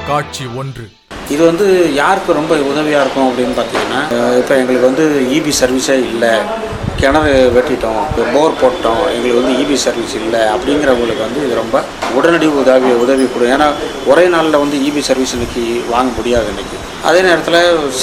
காட்சி 1. இது வந்து யாருக்கு ரொம்ப உதவியாக இருக்கும் அப்படின்னு பார்த்தீங்கன்னா, இப்போ எங்களுக்கு வந்து இபி சர்வீஸே இல்லை, கிணறு வெட்டிட்டோம், போர் போட்டோம், எங்களுக்கு வந்து இபி சர்வீஸ் இல்லை அப்படிங்கிறவங்களுக்கு வந்து இது ரொம்ப உடனடி உதவி கொடு. ஏன்னா ஒரே நாளில் வந்து இபி சர்வீஸ் இன்றைக்கி வாங்க முடியாது இன்றைக்கி. அதே நேரத்தில்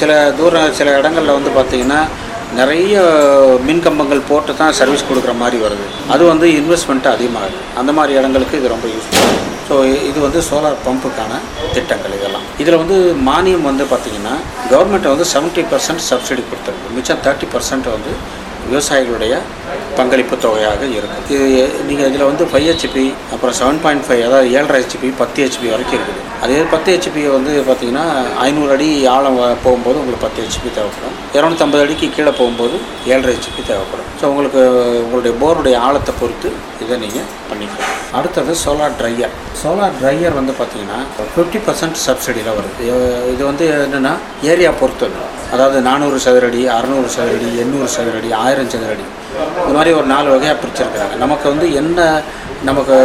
சில இடங்களில் வந்து பார்த்திங்கன்னா நிறைய மின் கம்பங்கள் போட்டு தான் சர்வீஸ் கொடுக்குற மாதிரி வருது. அது வந்து இன்வெஸ்ட்மெண்ட்டு அதிகமாகுது. அந்த மாதிரி இடங்களுக்கு இது ரொம்ப யூஸ்ஃபுல்லாக. ஸோ இது வந்து சோலார் பம்புக்கான திட்டங்கள் இதெல்லாம். இதில் வந்து மானியம் வந்து பார்த்திங்கன்னா கவர்மெண்ட் வந்து 70% சப்சிடி கொடுத்துருக்கு. மிச்சம் 30% வந்து விவசாயிகளுடைய பங்களிப்பு தொகையாக இருக்கும். இது நீங்கள் இதில் வந்து 5 HP, அப்புறம் 7.5, அதாவது 7.5 HP, 10 HP வரைக்கும் இருக்குது. அதே 10 HP வந்து பார்த்திங்கன்னா 500 அடி ஆழம் போகும்போது உங்களுக்கு 10 HP தேவைப்படும். 250 அடிக்கு கீழே போகும்போது 7.5 HP தேவைப்படும். ஸோ உங்களுடைய போருடைய ஆழத்தை பொறுத்து இதை நீங்கள் பண்ணிக்கலாம். அடுத்தது சோலார் ட்ரையர் வந்து பார்த்திங்கன்னா 50% சப்சிடியில் வருது. இது வந்து என்னென்னா ஏரியா பொறுத்தது. அதாவது 400 சதுரடி, 600 சதுரடி, 800 சதுரடி, 1000 சதுரடி, இது மாதிரி ஒரு 4 வகையாக பிரிச்சிருக்கிறாங்க. நமக்கு வந்து நமக்கு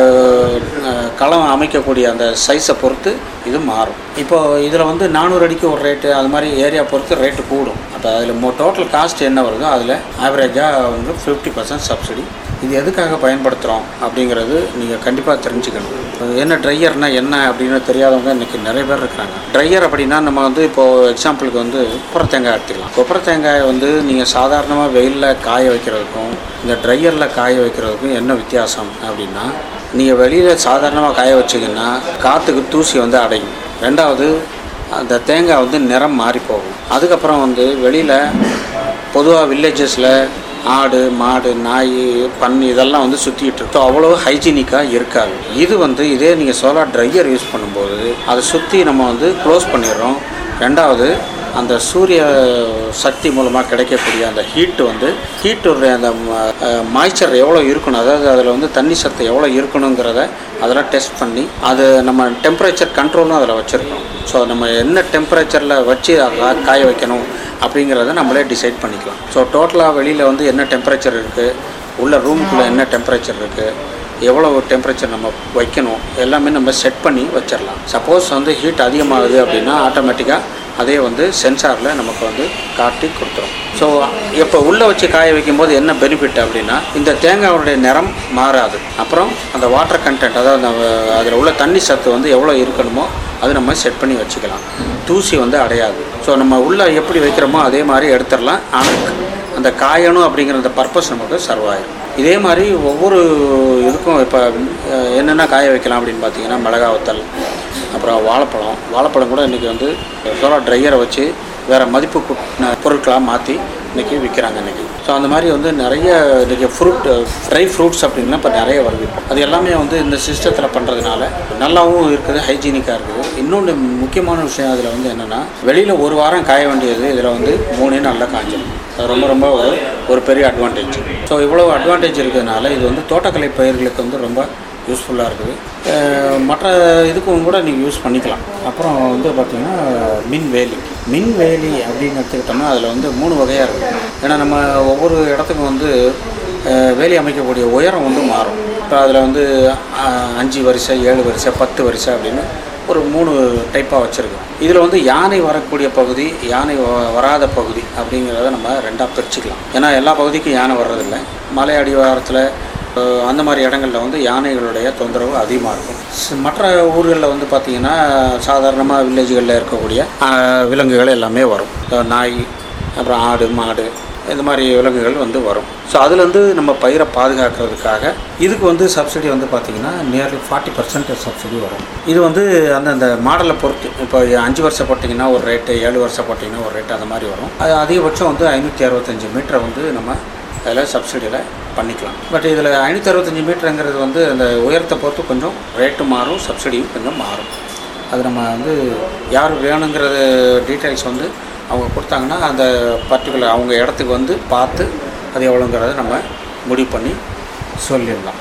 களம் அமைக்கக்கூடிய அந்த சைஸை பொறுத்து இது மாறும். இப்போது இதில் வந்து 400 அடிக்கு ஒரு ரேட்டு, அது மாதிரி ஏரியா பொறுத்து ரேட்டு கூடும். அப்போ அதில் டோட்டல் காஸ்ட் என்ன வருதோ அதில் ஆவரேஜாக வந்து 50% சப்சிடி. இது எதுக்காக பயன்படுத்துகிறோம் அப்படிங்கிறது நீங்கள் கண்டிப்பாக தெரிஞ்சுக்கணும். என்ன ட்ரையர்னால் என்ன அப்படின்னு தெரியாதவங்க இன்றைக்கி நிறைய பேர் இருக்கிறாங்க. ட்ரையர் அப்படின்னா நம்ம வந்து இப்போது எக்ஸாம்பிளுக்கு வந்து கொப்பரை தேங்காய் எடுத்துக்கலாம். கொப்பரை தேங்காயை வந்து நீங்கள் சாதாரணமாக வெயிலில் காய வைக்கிறதுக்கும் இந்த ட்ரையரில் காய வைக்கிறதுக்கும் என்ன வித்தியாசம் அப்படின்னா, நீங்கள் வெளியில் சாதாரணமாக காய வச்சிங்கன்னா காற்றுக்கு தூசி வந்து அடையும். ரெண்டாவது, அந்த தேங்காய் வந்து நிறம் மாறி போகும். அதுக்கப்புறம் வந்து வெளியில் பொதுவாக வில்லேஜஸில் ஆடு, மாடு, நாய், பன்னி இதெல்லாம் வந்து சுற்றிக்கிட்டு இருக்கோம். அவ்வளோ ஹைஜீனிக்காக இருக்காது. இது வந்து இதே நீங்கள் சோலார் ட்ரையர் யூஸ் பண்ணும்போது அதை சுற்றி நம்ம வந்து க்ளோஸ் பண்ணிடுறோம். ரெண்டாவது, அந்த சூரிய சக்தி மூலமாக கிடைக்கக்கூடிய அந்த ஹீட்டுடைய அந்த மாய்ச்சர் எவ்வளோ இருக்கணும், அதாவது அதில் வந்து தண்ணி சத்து எவ்வளோ இருக்கணுங்கிறத அதெல்லாம் டெஸ்ட் பண்ணி அது நம்ம டெம்பரேச்சர் கண்ட்ரோலும் அதில் வச்சுருக்கோம். ஸோ நம்ம என்ன டெம்பரேச்சரில் வச்சு காய வைக்கணும் அப்படிங்கிறத நம்மளே டிசைட் பண்ணிக்கலாம். ஸோ டோட்டலாக வெளியில் வந்து என்ன டெம்பரேச்சர் இருக்குது, உள்ள ரூமுக்குள்ளே என்ன டெம்பரேச்சர் இருக்குது, எவ்வளோ டெம்பரேச்சர் நம்ம வைக்கணும், எல்லாமே நம்ம செட் பண்ணி வச்சிடலாம். சப்போஸ் வந்து ஹீட் அதிகமாகுது அப்படின்னா ஆட்டோமேட்டிக்காக அதே வந்து சென்சாரில் நமக்கு வந்து காட்டி கொடுத்துரும். ஸோ இப்போ உள்ளே வச்சு காய வைக்கும்போது என்ன பெனிஃபிட் அப்படின்னா, இந்த தேங்காயோடைய நிறம் மாறாது. அப்புறம் அந்த வாட்டர் கண்டென்ட், அதாவது அதில் உள்ள தண்ணி சத்து வந்து எவ்வளோ இருக்கணுமோ அது நம்ம செட் பண்ணி வச்சுக்கலாம். தூசி வந்து அடையாது. ஸோ நம்ம உள்ளே எப்படி வைக்கிறோமோ அதே மாதிரி எடுத்துடலாம். ஆனால் அந்த காயணும் அப்படிங்கிற அந்த பர்பஸ் நமக்கு சர்வ் ஆகிடும். இதே மாதிரி ஒவ்வொரு இதுக்கும் இப்போ என்னென்ன காய வைக்கலாம் அப்படின்னு பார்த்தீங்கன்னா, மிளகா வத்தல், அப்புறம் வாழைப்பழம் கூட இன்றைக்கி வந்து சோலார் ட்ரையரை வச்சு வேறு மதிப்பு பொருட்களாக மாற்றி இன்றைக்கி விற்கிறாங்க இன்றைக்கி. ஸோ அந்த மாதிரி வந்து நிறைய இன்றைக்கி ட்ரை ஃப்ரூட்ஸ் அப்படின்லாம் இப்போ நிறைய வருது. அது எல்லாமே வந்து இந்த சிஸ்டத்தில் பண்ணுறதுனால நல்லாவும் இருக்குது, ஹைஜீனிக்காக இருக்குது. இன்னொன்று முக்கியமான விஷயம் அதில் வந்து என்னென்னா, வெளியில் ஒரு வாரம் காய வேண்டியது இதில் வந்து 3 நாளில் காஞ்சிடும். அது ரொம்ப ஒரு பெரிய அட்வான்டேஜ். ஸோ இவ்வளோ அட்வான்டேஜ் இருக்கிறதுனால இது வந்து தோட்டக்கலை பயிர்களுக்கு வந்து ரொம்ப யூஸ்ஃபுல்லாக இருக்குது. மற்ற இதுக்கும் கூட நீங்கள் யூஸ் பண்ணிக்கலாம். அப்புறம் வந்து பார்த்திங்கன்னா மின்வேலி அப்படின்னு எடுத்துக்கிட்டோம்னா அதில் வந்து 3 வகையாக இருக்குது. ஏன்னா நம்ம ஒவ்வொரு இடத்துக்கும் வந்து வேலி அமைக்கக்கூடிய உயரம் வந்து மாறும். இப்போ அதில் வந்து 5 வரிசை, 7 வரிசை, 10 வரிசை அப்படின்னு ஒரு 3 டைப்பாக வச்சுருக்கோம். இதில் வந்து யானை வரக்கூடிய பகுதி, யானை வராத பகுதி அப்படிங்கிறத நம்ம 2ஆக பிரிச்சுக்கலாம். ஏன்னா எல்லா பகுதிக்கும் யானை வர்றதில்லை. மலை அடிவாரத்தில் அந்த மாதிரி இடங்களில் வந்து யானைகளுடைய தொந்தரவு அதிகமாக இருக்கும். மற்ற ஊர்களில் வந்து பார்த்திங்கன்னா சாதாரணமாக வில்லேஜுகளில் இருக்கக்கூடிய விலங்குகள் எல்லாமே வரும். நாய், அப்புறம் ஆடு, மாடு, இந்த மாதிரி விலங்குகள் வந்து வரும். ஸோ அதுலேருந்து நம்ம பயிரை பாதுகாக்கிறதுக்காக இதுக்கு வந்து சப்சிடி வந்து பார்த்திங்கன்னா நியர்லி 40% சப்சிடி வரும். இது வந்து அந்த மாடலை பொறுத்து. இப்போ 5 வருஷம் போட்டிங்கன்னா ஒரு ரேட்டு, 7 வருஷம் போட்டிங்கன்னா ஒரு ரேட்டு, அந்த மாதிரி வரும். அது அதிகபட்சம் வந்து 565 மீட்டரை வந்து நம்ம அதில் சப்சிடியில் பண்ணிக்கலாம். பட் இதில் 565 மீட்டருங்கிறது வந்து அந்த உயரத்தை பொறுத்து கொஞ்சம் ரேட்டு மாறும், சப்சிடியும் கொஞ்சம் மாறும். அது நம்ம வந்து யார் வேணுங்கிறது டீட்டெயில்ஸ் வந்து அவங்க கொடுத்தாங்கன்னா அந்த பர்டிகுலர் அவங்க இடத்துக்கு வந்து பார்த்து அது எவ்வளோங்கிறத நம்ம முடிவு பண்ணி சொல்லிடலாம்.